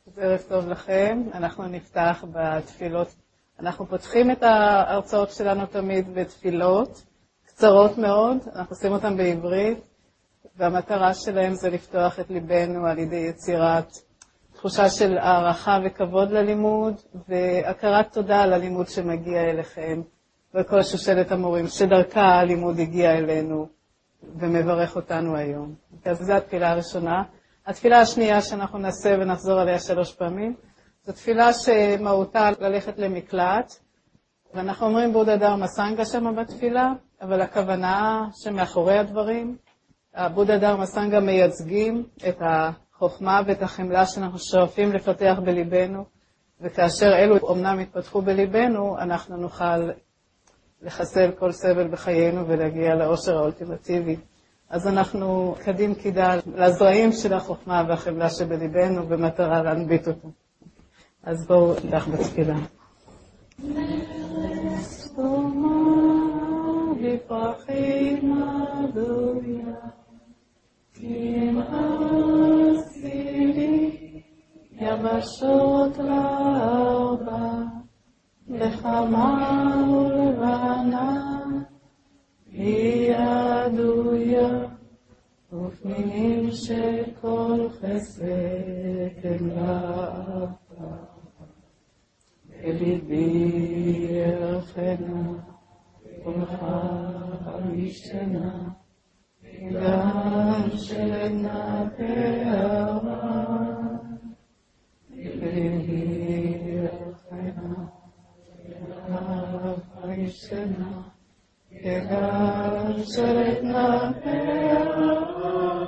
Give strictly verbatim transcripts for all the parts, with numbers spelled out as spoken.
אז ערב טוב לכם, אנחנו נפתח בתפילות. אנחנו פותחים את ההרצאות שלנו תמיד בתפילות, קצרות מאוד, אנחנו עושים אותן בעברית, והמטרה שלהם זה לפתוח את ליבנו על ידי יצירת תחושה של הערכה וכבוד ללימוד, והכרת תודה על הלימוד שמגיע אליכם, וכל שושלת המורים שדרכה הלימוד הגיע אלינו, ומברך אותנו היום. אז זו התפילה הראשונה. התפילה השנייה שאנחנו נעשה ונחזור עליה שלוש פעמים, זו תפילה שמהותה ללכת למקלט, ואנחנו אומרים בודה דרמה סנגה שם בתפילה, אבל הכוונה שמאחורי הדברים, הבודה דרמה סנגה מייצגים את החוכמה ואת החמלה שאנחנו שואפים לפתח בליבנו, וכאשר אלו אומנם יתפתחו בליבנו, אנחנו נוכל לחסל כל סבל בחיינו ולהגיע לאושר האולטימטיבי. אז אנחנו קדים קידה לזרעים של החוכמה והחמלה שבליבנו במטרה להנביט אותו. אז בואו נלך בתפילה. יבשות לארבע, לחמה ולבנה, היא עדויה, ופנינים שכל חסד לאהבה. בליבי ירחנה, קולך משתנה, גם שנה פערה. בליבי ירחנה, קולך משתנה, גם שנה פערה.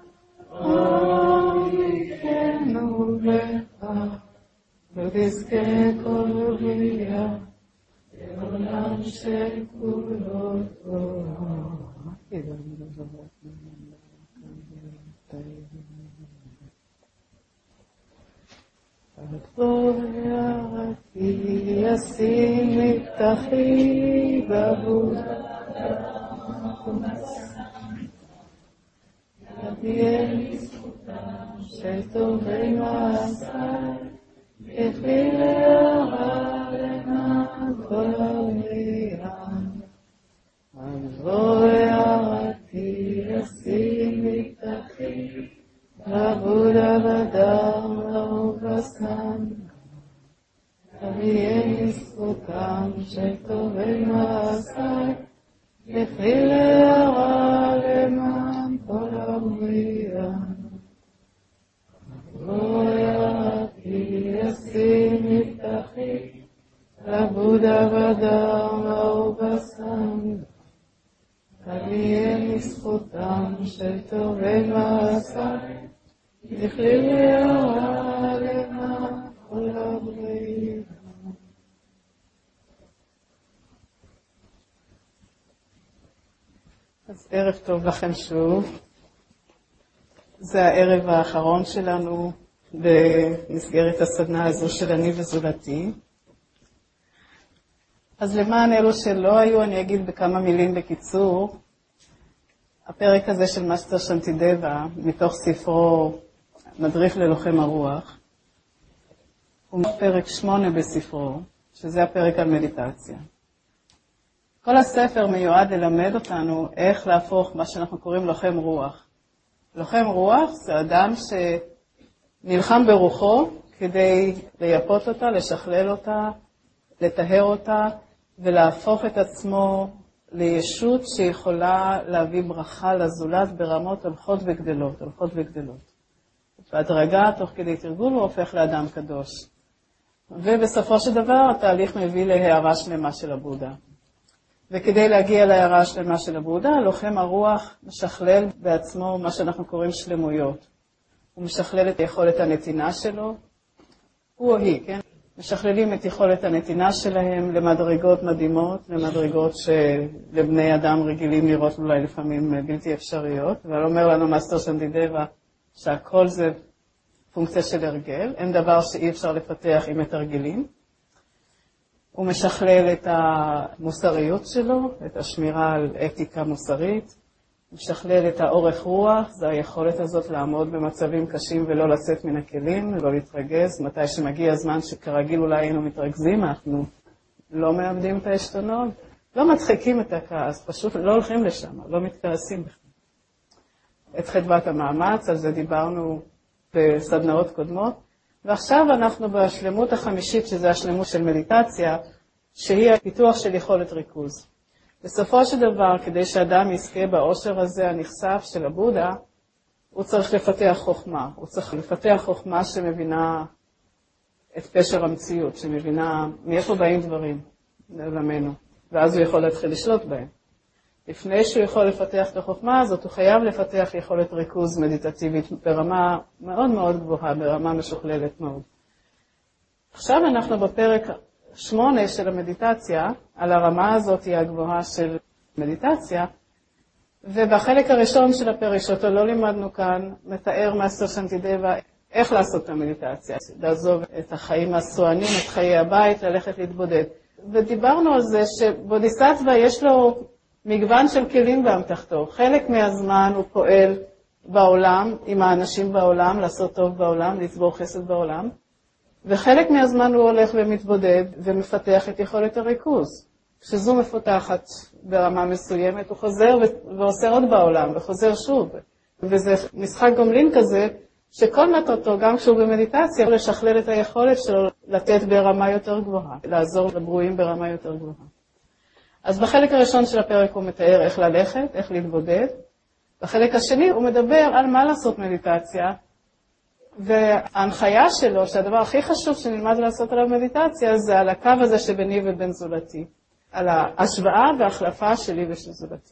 אוהבנו בך, ותזכה כל בריאה, לעולם שכולו טוב. בוא יערתי ישים מבטחי בבודה, יביאל לזכותם של טובי מעשיי, ככלי להרע למען כל הבריאה. אז בוא יערתי ישים מבטחי בבודה בדרמה ובסנגה, יביאל לזכותם של טובי מעשיי, ככלי להרע למען כל הבריאה. בוא יערתי ישים מבטחי בבודה בדרמה ובסנגה, יביאל לזכותם של טובי מעשיי, ככלי להרע למען כל הבריאה. אז ערב טוב לכם שוב. זה הערב האחרון שלנו במסגרת הסדנה הזו של אני וזולתי. אז למען אלו שלא היו, אני אגיד בכמה מילים בקיצור. הפרק הזה של מאסטר שנטידבה, מתוך ספרו מדריך ללוחם הרוח, הוא פרק שמונה בספרו, שזה הפרק על מדיטציה. כל הספר מיועד ללמד אותנו איך להפוך מה שאנחנו קוראים לוחם רוח. לוחם רוח זה אדם שנלחם ברוחו כדי לייפות אותה, לשכלל אותה, לטהר אותה, ולהפוך את עצמו לישות שיכולה להביא ברכה לזולת ברמות הולכות וגדלות, הולכות וגדלות. בהדרגה, תוך כדי תרגול, הוא הופך לאדם קדוש. ובסופו של דבר, התהליך מביא להערה שלמה של הבודה. וכדי להגיע להערה השלמה של הבודה, לוחם הרוח משכלל בעצמו מה שאנחנו קוראים שלמויות. הוא משכלל את יכולת הנתינה שלו, הוא או היא, כן? משכללים את יכולת הנתינה שלהם למדרגות מדהימות, למדרגות שלבני אדם רגילים לראות אולי לפעמים בלתי אפשריות. אבל אומר לנו מאסטר שנטידבה שהכל זה פונקציה של הרגל, אין דבר שאי אפשר לפתח עם התרגלים. הוא משכלל את המוסריות שלו, את השמירה על אתיקה מוסרית, משכלל את האורך רוח, זה היכולת הזאת לעמוד במצבים קשים ולא לצאת מן הכלים, לא להתרגז. מתי שמגיע הזמן שכרגיל אולי היינו מתרכזים, אנחנו לא מאבדים את העשתונות, לא מדחיקים את הכעס, פשוט לא הולכים לשם, לא מתכעסים בכלל. את חדוות המאמץ, על זה דיברנו בסדנאות קודמות, ועכשיו אנחנו בשלמות החמישית, שזה השלמות של מדיטציה, שהיא הפיתוח של יכולת ריכוז. בסופו של דבר, כדי שאדם יזכה באושר הזה הנחשף של הבודה, הוא צריך לפתח חוכמה. הוא צריך לפתח חוכמה שמבינה את פשר המציאות, שמבינה מאיפה באים דברים לעולמנו, ואז הוא יכול להתחיל לשלוט בהם. לפני שהוא יכול לפתח את החוכמה הזאת, הוא חייב לפתח יכולת ריכוז מדיטטיבית ברמה מאוד מאוד גבוהה, ברמה משוכללת מאוד. עכשיו אנחנו בפרק שמונה של המדיטציה, על הרמה הזאת היא הגבוהה של מדיטציה, ובחלק הראשון של הפרק שאותו לא לימדנו כאן, מתאר מאסטר שנטידבה איך לעשות את המדיטציה, לעזוב את החיים הסוענים, את חיי הבית, ללכת להתבודד. ודיברנו על זה שבודיסטווה יש לו מגוון של כלים באמתחתו. חלק מהזמן הוא פועל בעולם, עם האנשים בעולם, לעשות טוב בעולם, לצבור חסד בעולם, וחלק מהזמן הוא הולך ומתבודד ומפתח את יכולת הריכוז. כשזו מפותחת ברמה מסוימת, הוא חוזר ועושה עוד בעולם, וחוזר שוב. וזה משחק גומלין כזה, שכל מטרתו, גם כשהוא במדיטציה, הוא לשכלל את היכולת שלו לתת ברמה יותר גבוהה, לעזור לברואים ברמה יותר גבוהה. אז בחלק הראשון של הפרק הוא מתאר איך ללכת, איך להתבודד. בחלק השני הוא מדבר על מה לעשות מדיטציה, וההנחיה שלו, שהדבר הכי חשוב שנלמד לעשות עליו מדיטציה, זה על הקו הזה שביני ובין זולתי, על ההשוואה וההחלפה שלי ושל זולתי.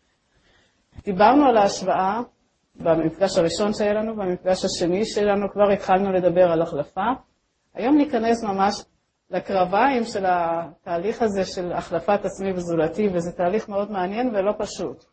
דיברנו על ההשוואה במפגש הראשון שהיה לנו, במפגש השני שלנו כבר התחלנו לדבר על החלפה. היום ניכנס ממש לקרביים של התהליך הזה של החלפת עצמי וזולתי, וזה תהליך מאוד מעניין ולא פשוט.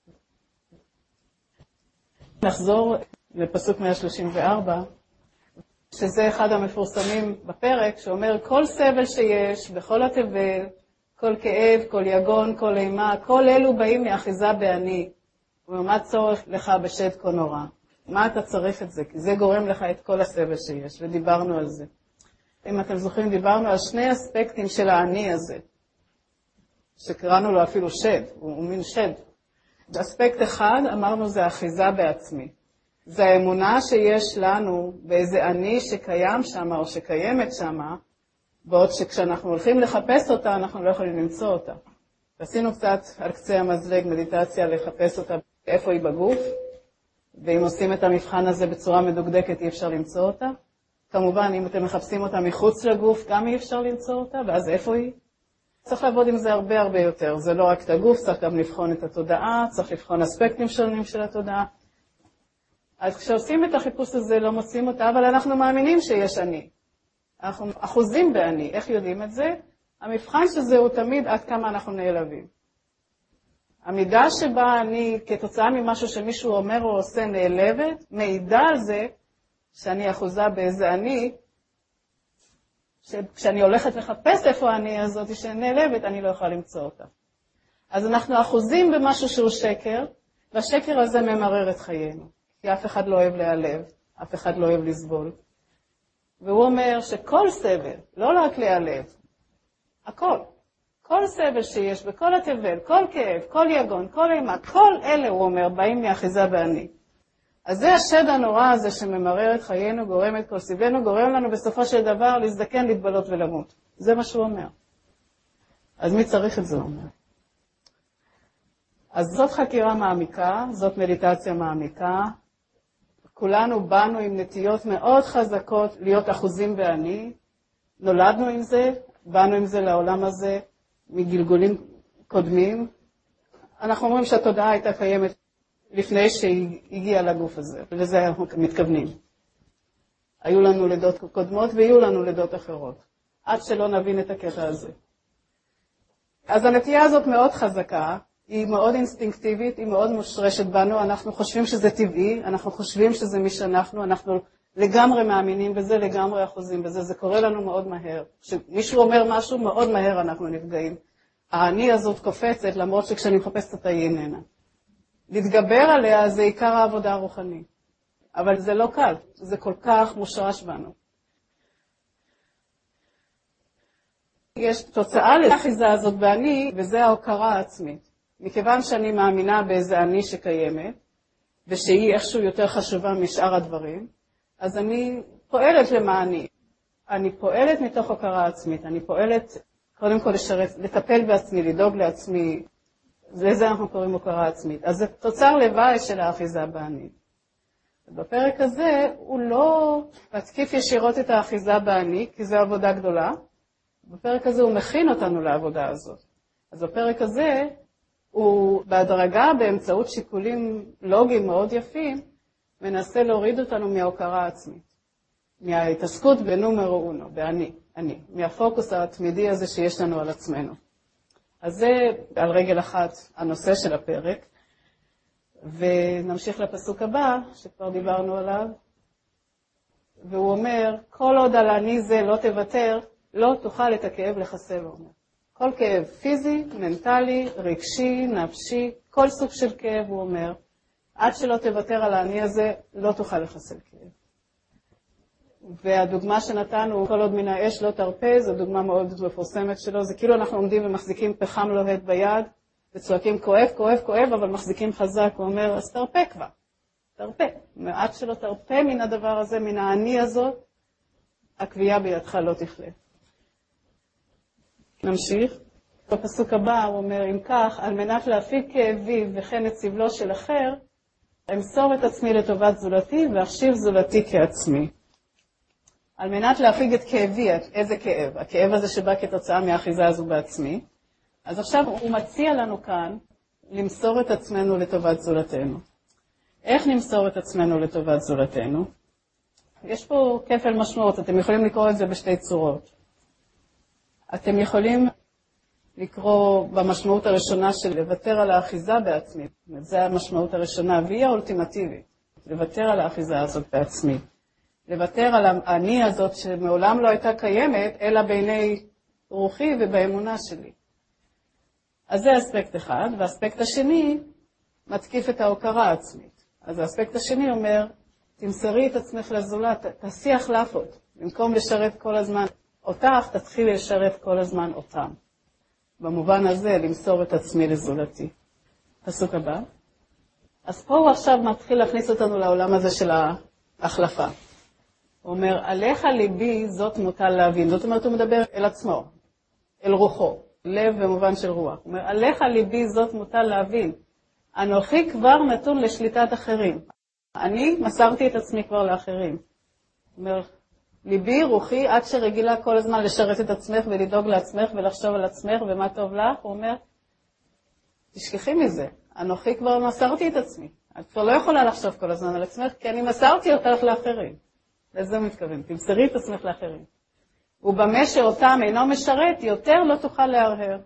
נחזור לפסוק מאה שלושים וארבע, שזה אחד המפורסמים בפרק, שאומר כל סבל שיש בכל התבל, כל כאב, כל יגון, כל אימה, כל אלו באים מאחיזה בעני. ומה צורך לך בשד כה נורא? מה אתה צריך את זה? כי זה גורם לך את כל הסבל שיש, ודיברנו על זה. אם אתם זוכרים, דיברנו על שני אספקטים של העני הזה, שקראנו לו אפילו שד, הוא, הוא מין שד. אספקט אחד, אמרנו, זה אחיזה בעצמי. זה האמונה שיש לנו באיזה אני שקיים שם או שקיימת שם, בעוד שכשאנחנו הולכים לחפש אותה, אנחנו לא יכולים למצוא אותה. עשינו קצת על קצה המזלג מדיטציה לחפש אותה איפה היא בגוף, ואם עושים את המבחן הזה בצורה מדוקדקת אי אפשר למצוא אותה. כמובן, אם אתם מחפשים אותה מחוץ לגוף, גם אי אפשר למצוא אותה, ואז איפה היא? צריך לעבוד עם זה הרבה הרבה יותר. זה לא רק את הגוף, צריך גם לבחון את התודעה, צריך לבחון אספקטים שונים של התודעה. אז כשעושים את החיפוש הזה לא מוצאים אותה, אבל אנחנו מאמינים שיש אני. אנחנו אחוזים באני. איך יודעים את זה? המבחן שזה הוא תמיד עד כמה אנחנו נעלבים. המידה שבה אני, כתוצאה ממשהו שמישהו אומר או עושה נעלבת, מעידה על זה שאני אחוזה באיזה אני, שכשאני הולכת לחפש איפה אני הזאת שנעלבת, אני לא יכולה למצוא אותה. אז אנחנו אחוזים במשהו שהוא שקר, והשקר הזה ממרר את חיינו. כי אף אחד לא אוהב להיעלב, אף אחד לא אוהב לסבול. והוא אומר שכל סבל, לא רק להיעלב, הכל, כל סבל שיש בכל התבל, כל כאב, כל יגון, כל אימה, כל אלה, הוא אומר, באים מאחיזה בעני. אז זה השד הנורא הזה שממרר את חיינו, גורם את כל סבלנו, גורם לנו בסופו של דבר להזדקן, להתבלות ולמות. זה מה שהוא אומר. אז מי צריך את זה, הוא אומר? אז זאת חקירה מעמיקה, זאת מדיטציה מעמיקה. כולנו באנו עם נטיות מאוד חזקות להיות אחוזים בעני. נולדנו עם זה, באנו עם זה לעולם הזה מגלגולים קודמים. אנחנו אומרים שהתודעה הייתה קיימת לפני שהיא הגיעה לגוף הזה, ולזה אנחנו מתכוונים. היו לנו לידות קודמות ויהיו לנו לידות אחרות, עד שלא נבין את הקטע הזה. אז הנטייה הזאת מאוד חזקה, היא מאוד אינסטינקטיבית, היא מאוד מושרשת בנו, אנחנו חושבים שזה טבעי, אנחנו חושבים שזה מי שאנחנו, אנחנו לגמרי מאמינים בזה, לגמרי אחוזים בזה, זה קורה לנו מאוד מהר. כשמישהו אומר משהו, מאוד מהר אנחנו נפגעים. העני הזאת קופצת, למרות שכשאני מחפשת אותה היא איננה. להתגבר עליה זה עיקר העבודה הרוחנית. אבל זה לא קל, זה כל כך מושרש בנו. יש תוצאה לאחיזה הזאת באני, וזה ההוקרה העצמית. מכיוון שאני מאמינה באיזה אני שקיימת, ושהיא איכשהו יותר חשובה משאר הדברים, אז אני פועלת למעני. אני פועלת מתוך הוקרה עצמית, אני פועלת קודם כל לשרת, לטפל בעצמי, לדאוג לעצמי, לזה אנחנו קוראים הוקרה עצמית. אז זה תוצר לוואי של האחיזה באני. בפרק הזה הוא לא מתקיף ישירות את האחיזה באני, כי זו עבודה גדולה. בפרק הזה הוא מכין אותנו לעבודה הזאת. אז בפרק הזה הוא בהדרגה באמצעות שיקולים לוגיים מאוד יפים, מנסה להוריד אותנו מההוקרה העצמית. מההתעסקות בנומרו אונו, באני, אני, מהפוקוס התמידי הזה שיש לנו על עצמנו. אז זה על רגל אחת הנושא של הפרק. ונמשיך לפסוק הבא, שכבר דיברנו עליו, והוא אומר, כל עוד על אני זה לא תוותר, לא תוכל את הכאב לחסל, הוא אומר. כל כאב פיזי, מנטלי, רגשי, נפשי, כל סוג של כאב, הוא אומר, עד שלא תוותר על האני הזה, לא תוכל לחסל כאב. והדוגמה שנתנו, כל עוד מן האש לא תרפה, זו דוגמה מאוד מפורסמת שלו, זה כאילו אנחנו עומדים ומחזיקים פחם לוהט ביד, וצועקים כואב, כואב, כואב, אבל מחזיקים חזק, הוא אומר, אז תרפה כבר, תרפה. עד שלא תרפה מן הדבר הזה, מן האני הזאת, הקביעה בידך לא תכלה. נמשיך. בפסוק הבא הוא אומר, אם כך, על מנת להפיג כאבי וכן את סבלו של אחר, אמסור את עצמי לטובת זולתי ואחשיב זולתי כעצמי. על מנת להפיג את כאבי, איזה כאב? הכאב הזה שבא כתוצאה מהאחיזה הזו בעצמי. אז עכשיו הוא מציע לנו כאן למסור את עצמנו לטובת זולתנו. איך נמסור את עצמנו לטובת זולתנו? יש פה כפל משמעות, אתם יכולים לקרוא את זה בשתי צורות. אתם יכולים לקרוא במשמעות הראשונה של לוותר על האחיזה בעצמי. זו המשמעות הראשונה, והיא האולטימטיבית. לוותר על האחיזה הזאת בעצמי. לוותר על האני הזאת שמעולם לא הייתה קיימת, אלא בעיני רוחי ובאמונה שלי. אז זה אספקט אחד, והאספקט השני מתקיף את ההוקרה העצמית. אז האספקט השני אומר, תמסרי את עצמך לזולת, תעשי החלפות. במקום לשרת כל הזמן אותך, תתחילי לשרת כל הזמן אותם. במובן הזה, למסור את עצמי לזולתי. פסוק הבא. אז פה הוא עכשיו מתחיל להכניס אותנו לעולם הזה של ההחלפה. הוא אומר, עליך ליבי זאת מוטל להבין. זאת אומרת, הוא מדבר אל עצמו, אל רוחו. לב במובן של רוח. הוא אומר, עליך ליבי זאת מוטל להבין. אנוכי כבר נתון לשליטת אחרים. אני מסרתי את עצמי כבר לאחרים. הוא אומר, ליבי, רוחי, עד שרגילה כל הזמן לשרת את עצמך ולדאוג לעצמך ולחשוב על עצמך ומה טוב לך, הוא אומר, תשכחי מזה. אנוכי כבר מסרתי את עצמי. את כבר לא יכולה לחשוב כל הזמן על עצמך, כי אני מסרתי אותך לאחרים. לזה הוא מתכוון, תמסרי את עצמך לאחרים. ובמה שאותם אינו משרת, יותר לא תוכל להרהר.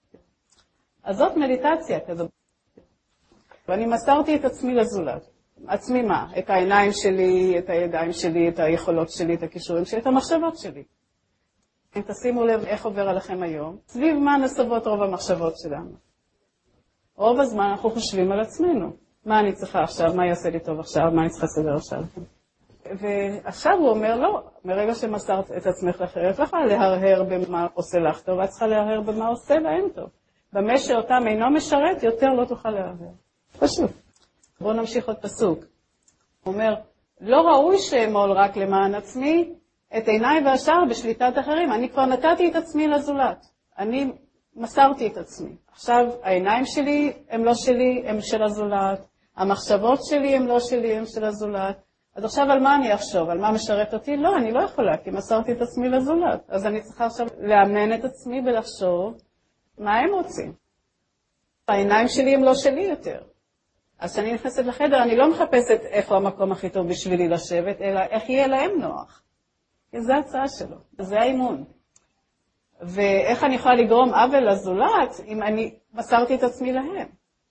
אז זאת מדיטציה כזו. ואני מסרתי את עצמי לזולת. עצמי מה? את העיניים שלי, את הידיים שלי, את היכולות שלי, את הכישורים שלי, את המחשבות שלי. אם תשימו לב איך עובר עליכם היום, סביב מה נסובות רוב המחשבות שלנו. רוב הזמן אנחנו חושבים על עצמנו. מה אני צריכה עכשיו? מה יעשה לי טוב עכשיו? מה אני צריכה לסדר עכשיו? ועכשיו הוא אומר, לא, מרגע שמסרת את עצמך לאחר, את צריכה להרהר במה עושה לך טוב, את צריכה להרהר במה עושה להם טוב. במה שאותם אינו משרת, יותר לא תוכל להרהר. פשוט. בואו נמשיך עוד פסוק. הוא אומר, לא ראוי שאמול רק למען עצמי, את עיניי והשאר בשליטת אחרים. אני כבר נתתי את עצמי לזולת. אני מסרתי את עצמי. עכשיו, העיניים שלי הם לא שלי, הם של הזולת. המחשבות שלי הם לא שלי, הם של הזולת. אז עכשיו על מה אני אחשוב? על מה משרת אותי? לא, אני לא יכולה, כי מסרתי את עצמי לזולת. אז אני צריכה עכשיו לאמן את עצמי ולחשוב מה הם רוצים. העיניים שלי הם לא שלי יותר. אז כשאני נכנסת לחדר, אני לא מחפשת איפה המקום הכי טוב בשבילי לשבת, אלא איך יהיה להם נוח. כי זו ההצעה שלו, זה האימון. ואיך אני יכולה לגרום עוול לזולת אם אני מסרתי את עצמי להם?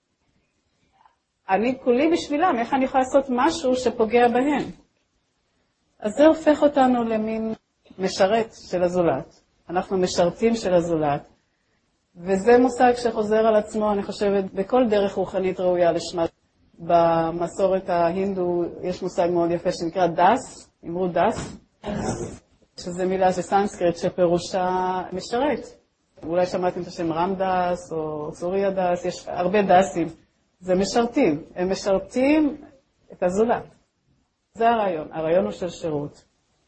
אני כולי בשבילם, איך אני יכולה לעשות משהו שפוגע בהם? אז זה הופך אותנו למין משרת של הזולת. אנחנו משרתים של הזולת. וזה מושג שחוזר על עצמו, אני חושבת, בכל דרך רוחנית ראויה לשמה. במסורת ההינדו יש מושג מאוד יפה שנקרא דס, אמרו דס, שזה מילה של סנסקריט שפירושה משרת. אולי שמעתם את השם רמדס או סוריה דס, יש הרבה דסים. זה משרתים, הם משרתים את הזולת. זה הרעיון, הרעיון הוא של שירות.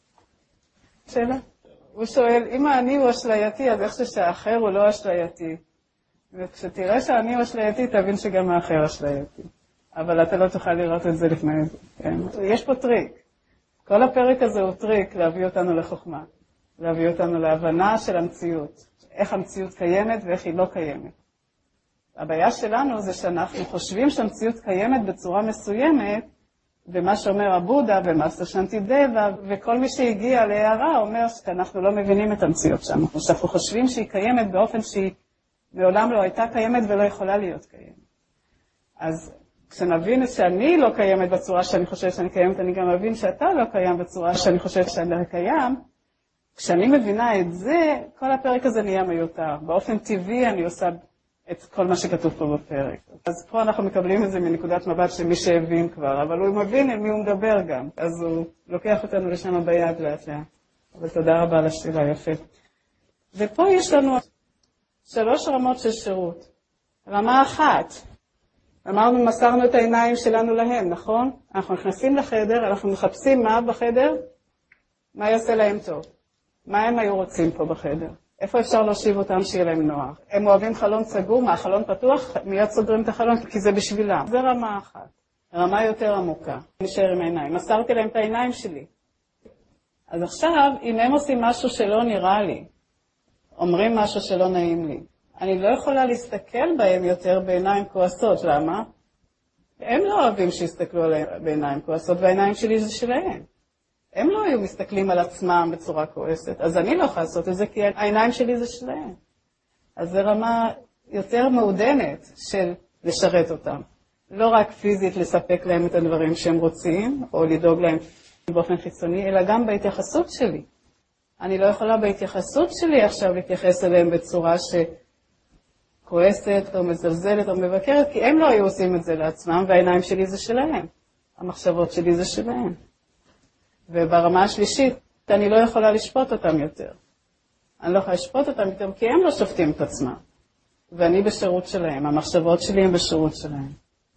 שאלה? הוא שואל, אם האני הוא אשלייתי, אז איך שהאחר הוא לא אשלייתי? וכשתראה שהאני הוא אשלייתי, תבין שגם האחר אשלייתי. אבל אתה לא תוכל לראות את זה לפני זה. כן? יש פה טריק. כל הפרק הזה הוא טריק להביא אותנו לחוכמה. להביא אותנו להבנה של המציאות. איך המציאות קיימת ואיך היא לא קיימת. הבעיה שלנו זה שאנחנו חושבים שהמציאות קיימת בצורה מסוימת, ומה שאומר הבודה ומאסטר שנטידבה, וכל מי שהגיע להערה אומר שאנחנו לא מבינים את המציאות שלנו. שאנחנו חושבים שהיא קיימת באופן שהיא מעולם לא הייתה קיימת ולא יכולה להיות קיימת. אז כשנבין שאני לא קיימת בצורה שאני חושב שאני קיימת, אני גם מבין שאתה לא קיים בצורה שאני חושב שאני קיים. כשאני מבינה את זה, כל הפרק הזה נהיה מיותר. באופן טבעי אני עושה את כל מה שכתוב פה בפרק. אז פה אנחנו מקבלים את זה מנקודת מבט של מי שהבין כבר, אבל הוא מבין עם מי הוא מדבר גם. אז הוא לוקח אותנו לשם ביד לאט לאט. אבל תודה רבה על השאלה, יפה. ופה יש לנו שלוש רמות של שירות. רמה אחת, אמרנו, מסרנו את העיניים שלנו להם, נכון? אנחנו נכנסים לחדר, אנחנו מחפשים מה בחדר, מה יעשה להם טוב. מה הם היו רוצים פה בחדר? איפה אפשר להושיב אותם שיהיה להם נוח? הם אוהבים חלון סגור, מה החלון פתוח? מיד סוגרים את החלון, כי זה בשבילם. זה רמה אחת. רמה יותר עמוקה. נשאר עם העיניים. מסרתי להם את העיניים שלי. אז עכשיו, אם הם עושים משהו שלא נראה לי, אומרים משהו שלא נעים לי, אני לא יכולה להסתכל בהם יותר בעיניים כועסות. למה? הם לא אוהבים שיסתכלו עליהם בעיניים כועסות, והעיניים שלי זה שלהם. הם לא היו מסתכלים על עצמם בצורה כועסת, אז אני לא יכולה לעשות את זה, כי העיניים שלי זה שלהם. אז זו רמה יותר מעודנת של לשרת אותם. לא רק פיזית לספק להם את הדברים שהם רוצים, או לדאוג להם באופן חיצוני, אלא גם בהתייחסות שלי. אני לא יכולה בהתייחסות שלי עכשיו להתייחס אליהם בצורה שכועסת או מזלזלת או מבקרת, כי הם לא היו עושים את זה לעצמם, והעיניים שלי זה שלהם. המחשבות שלי זה שלהם. וברמה השלישית, אני לא יכולה לשפוט אותם יותר. אני לא יכולה לשפוט אותם יותר, כי הם לא שופטים את עצמם. ואני בשירות שלהם, המחשבות שלי הם בשירות שלהם.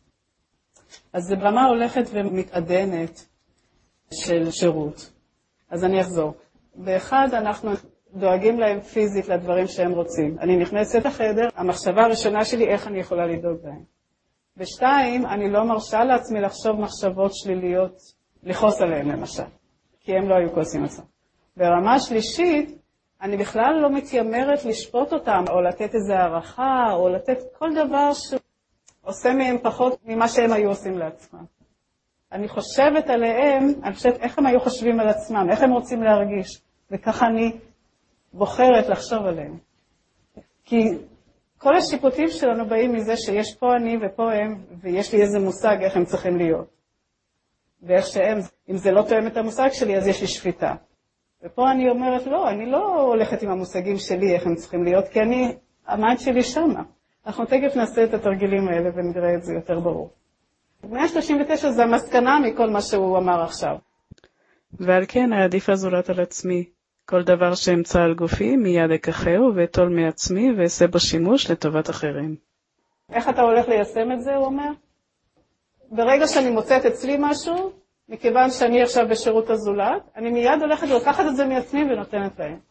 אז זו ברמה הולכת ומתעדנת של שירות. אז אני אחזור. באחד, אנחנו דואגים להם פיזית לדברים שהם רוצים. אני נכנסת לחדר, המחשבה הראשונה שלי, איך אני יכולה לדאוג להם. בשתיים, אני לא מרשה לעצמי לחשוב מחשבות שליליות, לכעוס עליהם למשל, כי הם לא היו כועסים עצמם. ברמה שלישית, אני בכלל לא מתיימרת לשפוט אותם, או לתת איזו הערכה, או לתת כל דבר שעושה מהם פחות ממה שהם היו עושים לעצמם. אני חושבת עליהם, אני חושבת איך הם היו חושבים על עצמם, איך הם רוצים להרגיש, וככה אני בוחרת לחשוב עליהם. כי כל השיפוטים שלנו באים מזה שיש פה אני ופה הם, ויש לי איזה מושג איך הם צריכים להיות. ואיך שהם, אם זה לא תואם את המושג שלי, אז יש לי שפיטה. ופה אני אומרת, לא, אני לא הולכת עם המושגים שלי, איך הם צריכים להיות, כי אני, המיינד שלי שמה. אנחנו תכף נעשה את התרגילים האלה ונראה את זה יותר ברור. מאה שלושים ותשע זה המסקנה מכל מה שהוא אמר עכשיו. ועל כן העדיף הזולת על עצמי. כל דבר שאמצא על גופי מיד אקחהו ואטול מעצמי ואעשה בו שימוש לטובת אחרים. איך אתה הולך ליישם את זה, הוא אומר? ברגע שאני מוצאת אצלי משהו, מכיוון שאני עכשיו בשירות הזולת, אני מיד הולכת לקחת את זה מעצמי ונותנת להם.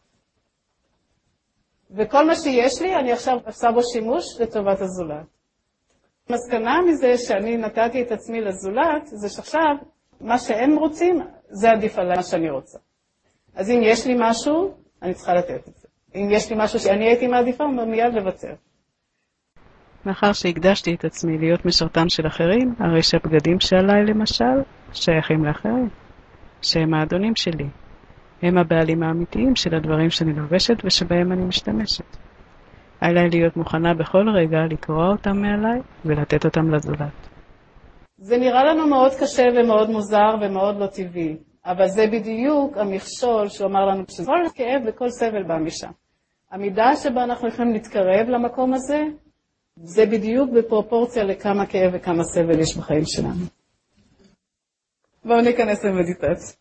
וכל מה שיש לי, אני עכשיו עושה בו שימוש לטובת הזולת. המסקנה מזה שאני נתתי את עצמי לזולת, זה שעכשיו, מה שהם רוצים, זה עדיף על מה שאני רוצה. אז אם יש לי משהו, אני צריכה לתת את זה. אם יש לי משהו שאני הייתי מעדיפה, מיד לוותר. מאחר שהקדשתי את עצמי להיות משרתם של אחרים, הרי שהבגדים שעליי למשל שייכים לאחרים, שהם האדונים שלי. הם הבעלים האמיתיים של הדברים שאני לובשת ושבהם אני משתמשת. עליי להיות מוכנה בכל רגע לקרוא אותם מעליי ולתת אותם לזולת. זה נראה לנו מאוד קשה ומאוד מוזר ומאוד לא טבעי, אבל זה בדיוק המכשול שאומר לנו שכל כאב וכל סבל בא משם. המידה שבה אנחנו יכולים להתקרב למקום הזה, זה בדיוק בפרופורציה לכמה כאב וכמה סבל יש בחיים שלנו. בואו ניכנס למדיטציה.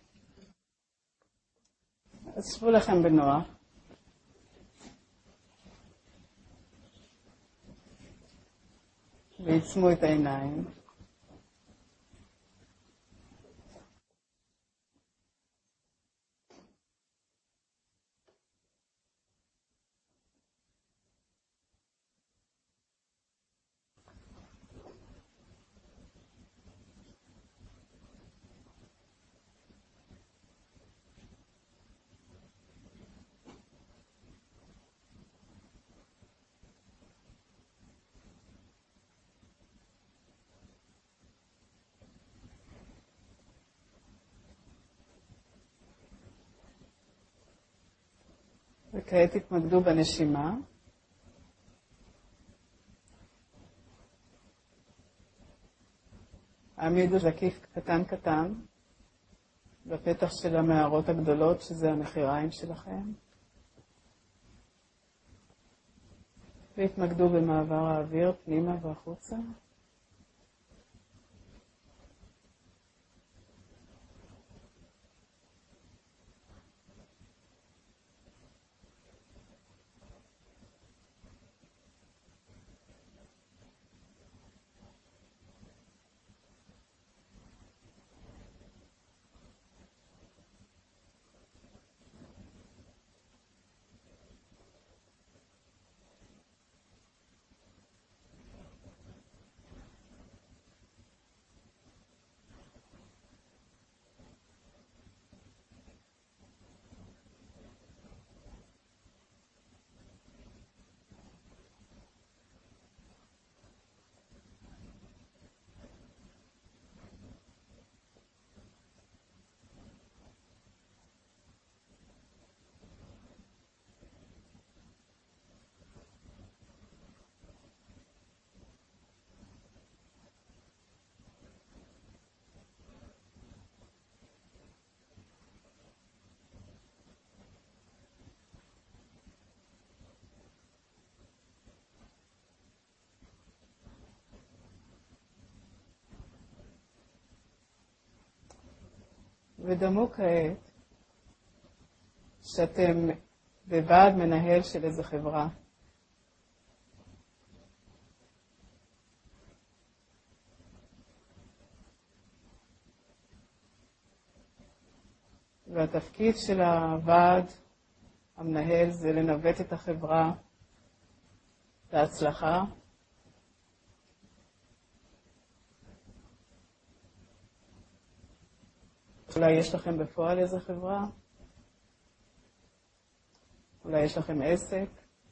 אז שבו לכם בנוח. ועצמו את העיניים. וכעת תתמקדו בנשימה. העמידו זקיף קטן קטן בפתח של המערות הגדולות, שזה המחיריים שלכם. והתמקדו במעבר האוויר פנימה והחוצה. ודמו כעת שאתם בוועד מנהל של איזו חברה. והתפקיד של הוועד המנהל זה לנווט את החברה להצלחה. אולי יש לכם בפועל איזו חברה, אולי יש לכם עסק,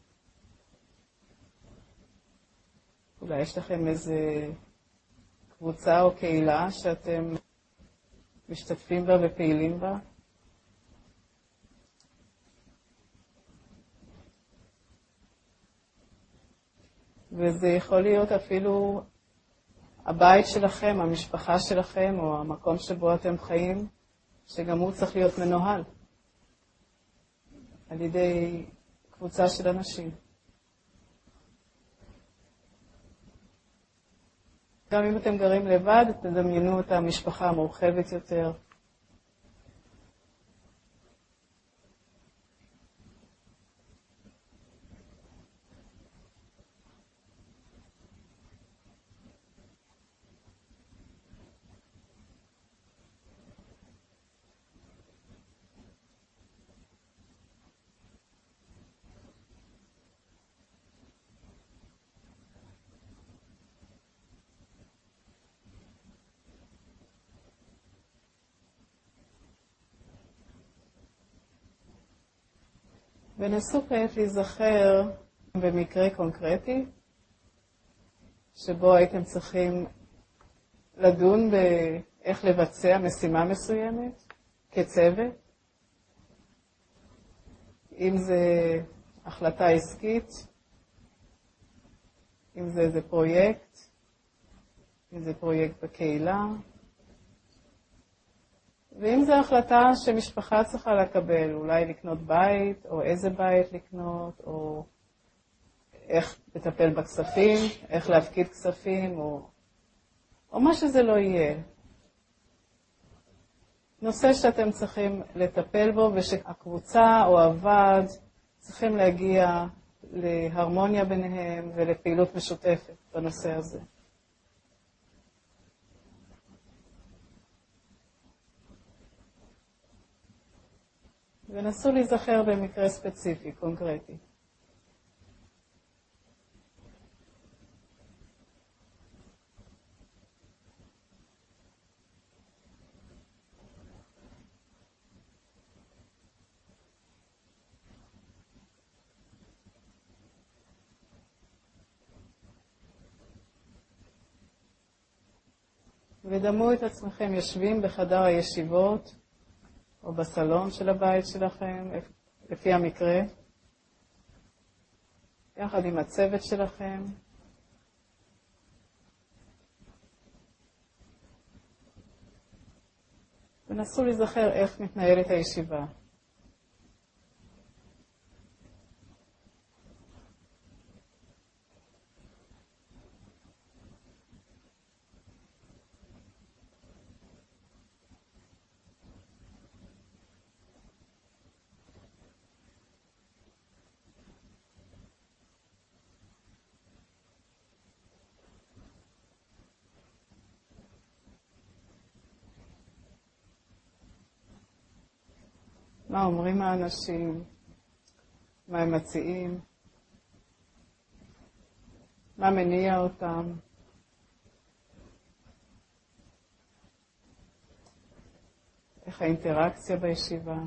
אולי יש לכם איזו קבוצה או קהילה שאתם משתתפים בה ופעילים בה. וזה יכול להיות אפילו הבית שלכם, המשפחה שלכם, או המקום שבו אתם חיים, שגם הוא צריך להיות מנוהל על ידי קבוצה של אנשים. גם אם אתם גרים לבד, תדמיינו את המשפחה המורחבת יותר. ונסו כעת להיזכר במקרה קונקרטי, שבו הייתם צריכים לדון באיך לבצע משימה מסוימת כצוות. אם זה החלטה עסקית, אם זה איזה פרויקט, אם זה פרויקט בקהילה, ואם זו החלטה שמשפחה צריכה לקבל, אולי לקנות בית, או איזה בית לקנות, או איך לטפל בכספים, איך להפקיד כספים, או, או מה שזה לא יהיה. נושא שאתם צריכים לטפל בו, ושהקבוצה או הוועד צריכים להגיע להרמוניה ביניהם ולפעילות משותפת בנושא הזה. ונסו להיזכר במקרה ספציפי, קונקרטי. ודמו את עצמכם יושבים בחדר הישיבות או בסלון של הבית שלכם, לפי המקרה, יחד עם הצוות שלכם. ונסו להיזכר איך מתנהלת הישיבה. מה אומרים האנשים? מה הם מציעים? מה מניע אותם? איך האינטראקציה בישיבה?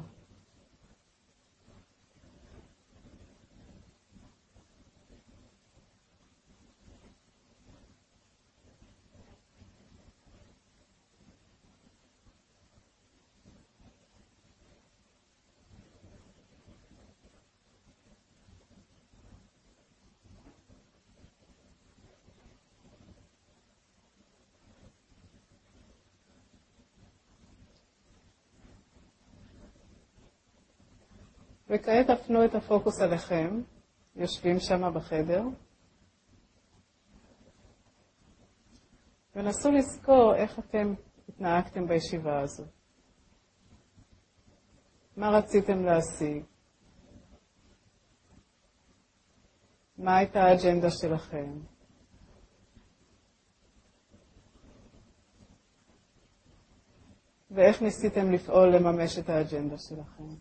וכעת הפנו את הפוקוס עליכם, יושבים שם בחדר, ונסו לזכור איך אתם התנהגתם בישיבה הזו. מה רציתם להשיג? מה הייתה האג'נדה שלכם? ואיך ניסיתם לפעול לממש את האג'נדה שלכם?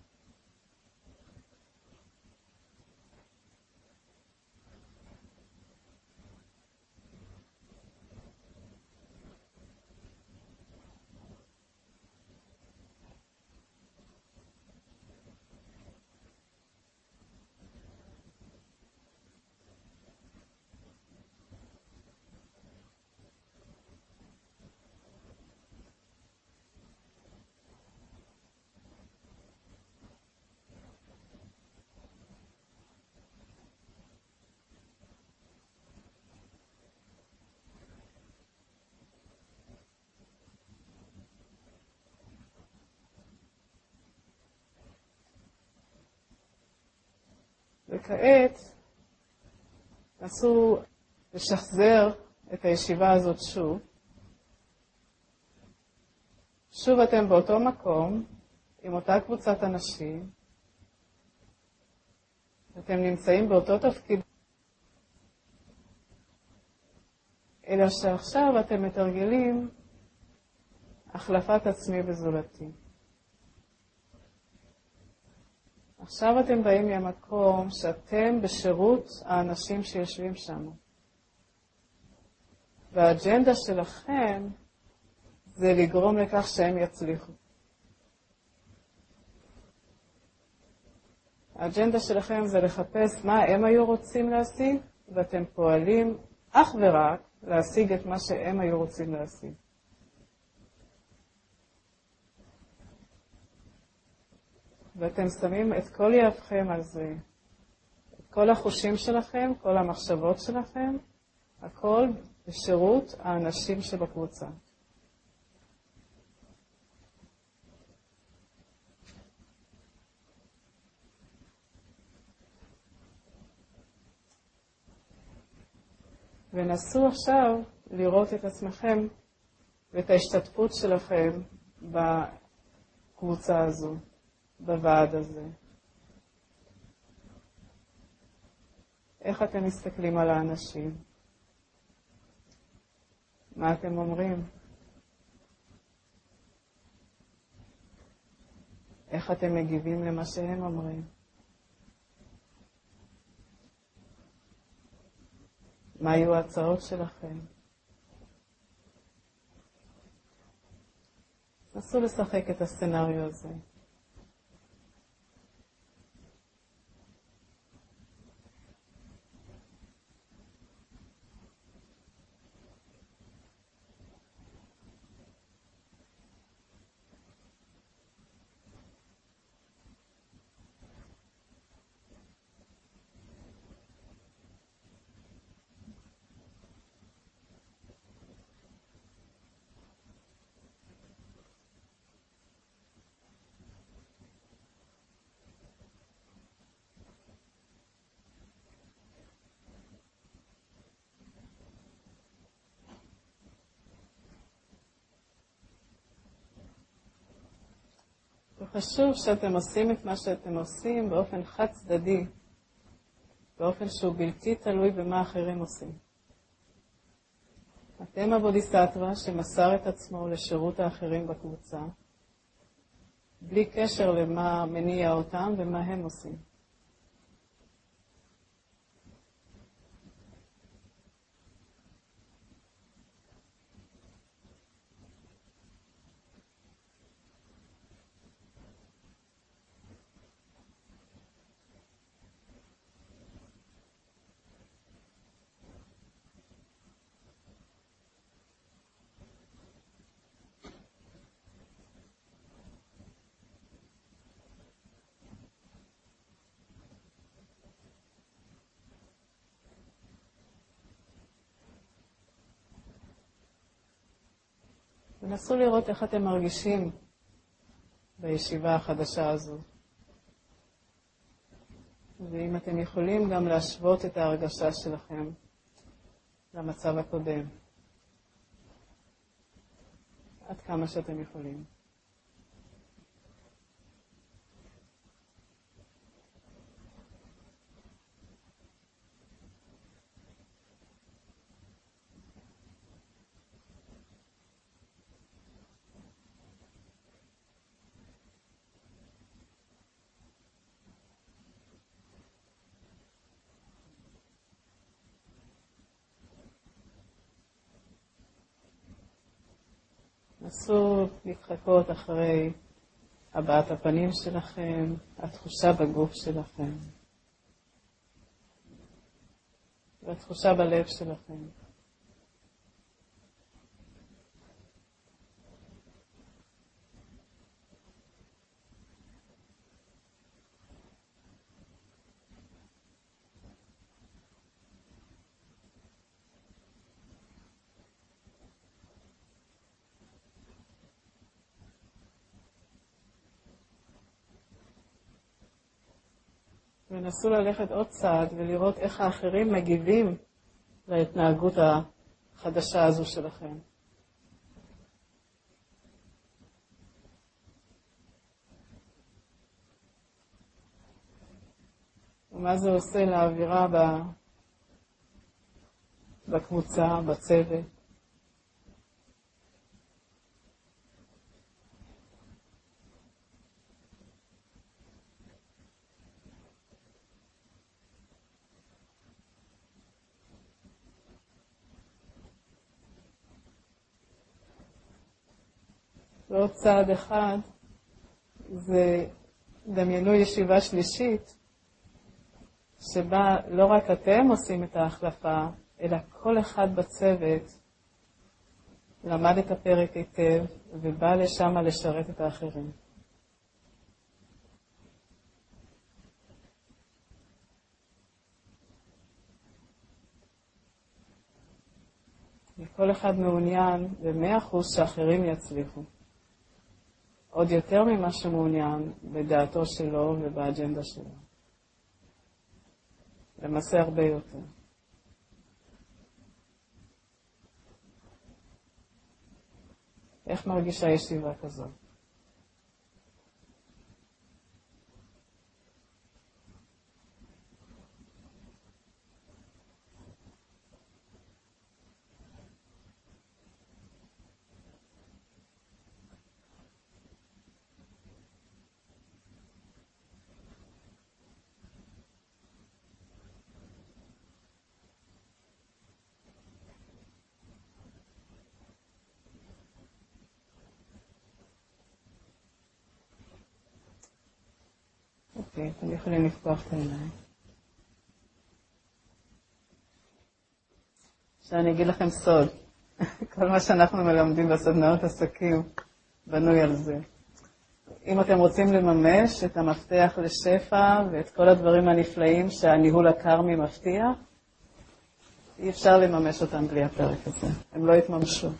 וכעת נסו לשחזר את הישיבה הזאת שוב. שוב אתם באותו מקום, עם אותה קבוצת אנשים. אתם נמצאים באותו תפקיד. אלא שעכשיו אתם מתרגלים החלפת עצמי וזולתי. עכשיו אתם באים מהמקום שאתם בשירות האנשים שיושבים שם. והאג'נדה שלכם זה לגרום לכך שהם יצליחו. האג'נדה שלכם זה לחפש מה הם היו רוצים להשיג, ואתם פועלים אך ורק להשיג את מה שהם היו רוצים להשיג. ואתם שמים את כל יהבכם על זה, את כל החושים שלכם, כל המחשבות שלכם, הכל בשירות האנשים שבקבוצה. ונסו עכשיו לראות את עצמכם ואת ההשתתפות שלכם בקבוצה הזו, בוועד הזה. איך אתם מסתכלים על האנשים? מה אתם אומרים? איך אתם מגיבים למה שהם אומרים? מה היו ההצעות שלכם? נסו לשחק את הסצנריו הזה. וחשוב שאתם עושים את מה שאתם עושים באופן חד צדדי, באופן שהוא בלתי תלוי במה אחרים עושים. אתם הבודיסטווה שמסר את עצמו לשירות האחרים בקבוצה, בלי קשר למה מניע אותם ומה הם עושים. ונסו לראות איך אתם מרגישים בישיבה החדשה הזו. ואם אתם יכולים גם להשוות את ההרגשה שלכם למצב הקודם. עד כמה שאתם יכולים. נסו להתחקות אחרי הבעת הפנים שלכם, התחושה בגוף שלכם, והתחושה בלב שלכם. ונסו ללכת עוד צעד ולראות איך האחרים מגיבים להתנהגות החדשה הזו שלכם. ומה זה עושה לאווירה בקבוצה, בצוות. ועוד צעד אחד, זה דמיינו ישיבה שלישית, שבה לא רק אתם עושים את ההחלפה, אלא כל אחד בצוות למד את הפרק היטב, ובא לשם לשרת את האחרים. וכל אחד מעוניין ב-מאה אחוז שאחרים יצליחו. עוד יותר ממה שמעוניין בדעתו שלו ובאג'נדה שלו. למעשה הרבה יותר. איך מרגישה ישיבה כזאת? אוקיי, אתם יכולים לפתוח את העיניים. עכשיו אני אגיד לכם סוד. כל מה שאנחנו מלמדים בסדנאות עסקים בנוי על זה. אם אתם רוצים לממש את המפתח לשפע ואת כל הדברים הנפלאים שהניהול הקרמי מבטיח, אי אפשר לממש אותם בלי הפרק הזה. הם לא יתממשו.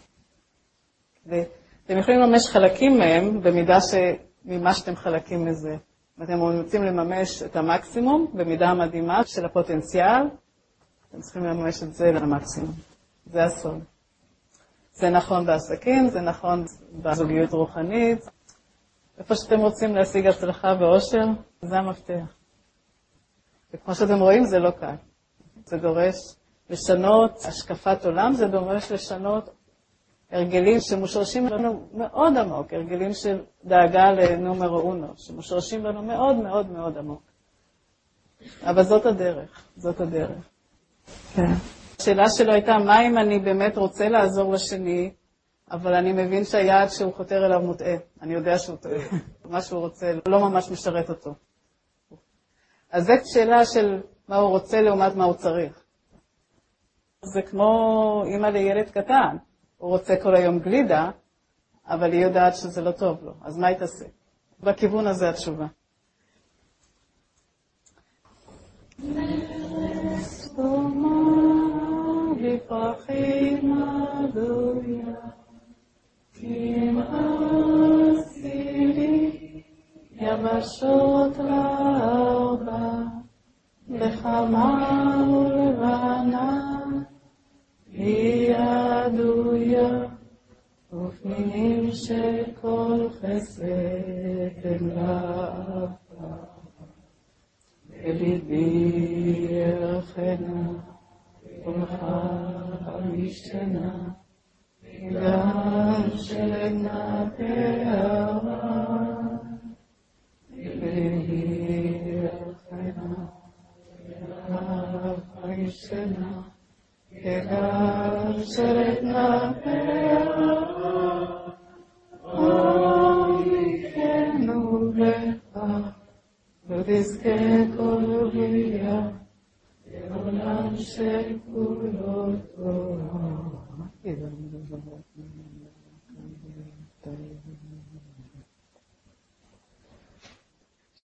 אתם יכולים לממש חלקים מהם במידה שמימשתם חלקים מזה. אם אתם רוצים לממש את המקסימום במידה המדהימה של הפוטנציאל, אתם צריכים לממש את זה למקסימום. זה הסוד. זה נכון בעסקים, זה נכון בזוגיות רוחנית. איפה שאתם רוצים להשיג הצלחה ואושר, זה המפתח. וכמו שאתם רואים, זה לא קל. זה דורש לשנות השקפת עולם, זה דורש לשנות הרגלים שמושרשים לנו מאוד עמוק, הרגלים של דאגה לנומרו אונו, שמושרשים לנו מאוד מאוד מאוד עמוק. אבל זאת הדרך, זאת הדרך. כן. השאלה שלו הייתה, מה אם אני באמת רוצה לעזור לשני, אבל אני מבין שהיעד שהוא חותר אליו מוטעה. אני יודע שהוא טועה. מה שהוא רוצה לא ממש משרת אותו. אז זאת שאלה של מה הוא רוצה לעומת מה הוא צריך. זה כמו אמא לילד קטן. הוא רוצה כל היום גלידה, אבל היא יודעת שזה לא טוב לו. אז מה היא תעשה? בכיוון הזה התשובה. בפרחים אדויה, כמעשי לי יבשות לארבע, לחמה ולבנה, היא אדויה, ופנינים שכל חסד לארבע, בליבי ירחנה, ולך המשתנה, גם שלנה פערה, בליבי ירחנה, ולך המשתנה, גם שלנה פערה, אוהבנו לך, ותזכה כל בריאה, לעולם שכולו טוב.